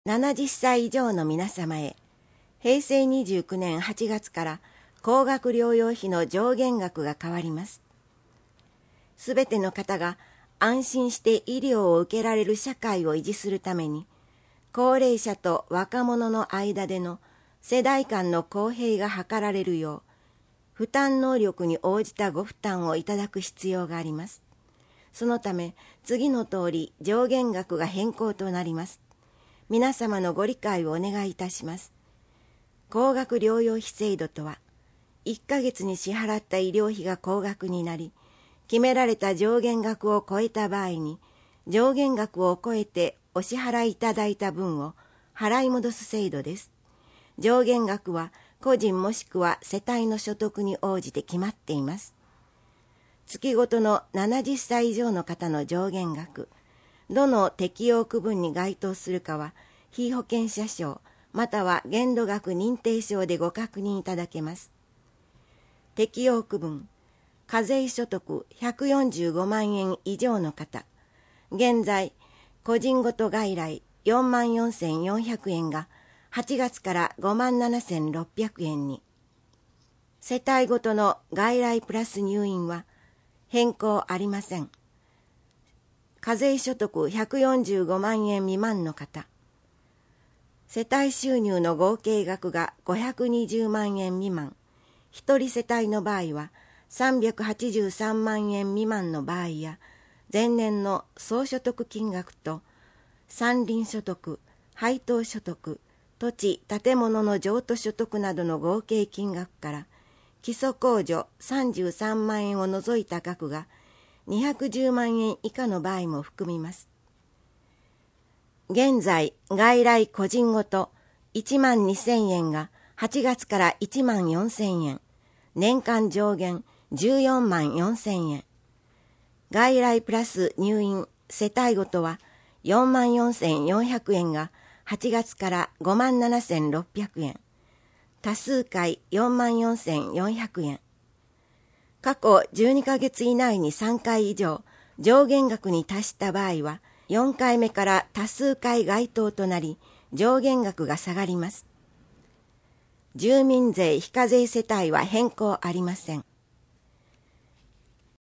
70歳以上の皆様へ、平成29年8月から高額療養費の上限額が変わります。すべての方が安心して医療を受けられる社会を維持するために、高齢者と若者の間での世代間の公平が図られるよう、負担能力に応じたご負担をいただく必要があります。そのため、次の通り上限額が変更となります。皆様のご理解をお願いいたします。高額療養費制度とは、1ヶ月に支払った医療費が高額になり、決められた上限額を超えた場合に、上限額を超えてお支払いいただいた分を払い戻す制度です。上限額は個人もしくは世帯の所得に応じて決まっています。月ごとの70歳以上の方の上限額、どの適用区分に該当するかは、被保険者証または限度額認定証でご確認いただけます。適用区分、課税所得145万円以上の方、現在、個人ごと外来44,400円が8月から57,600円に、世帯ごとの外来プラス入院は変更ありません。課税所得145万円未満の方、世帯収入の合計額が520万円未満、一人世帯の場合は383万円未満の場合や、前年の総所得金額と山林所得、配当所得、土地・建物の譲渡所得などの合計金額から基礎控除33万円を除いた額が210万円以下の場合も含みます。現在、外来個人ごと1万2000円が8月から1万4000円、年間上限14万4000円。外来プラス入院世帯ごとは4万4400円が8月から5万7600円。多数回4万4400円。過去12ヶ月以内に3回以上上限額に達した場合は、4回目から多数回該当となり、上限額が下がります。住民税非課税世帯は変更ありません。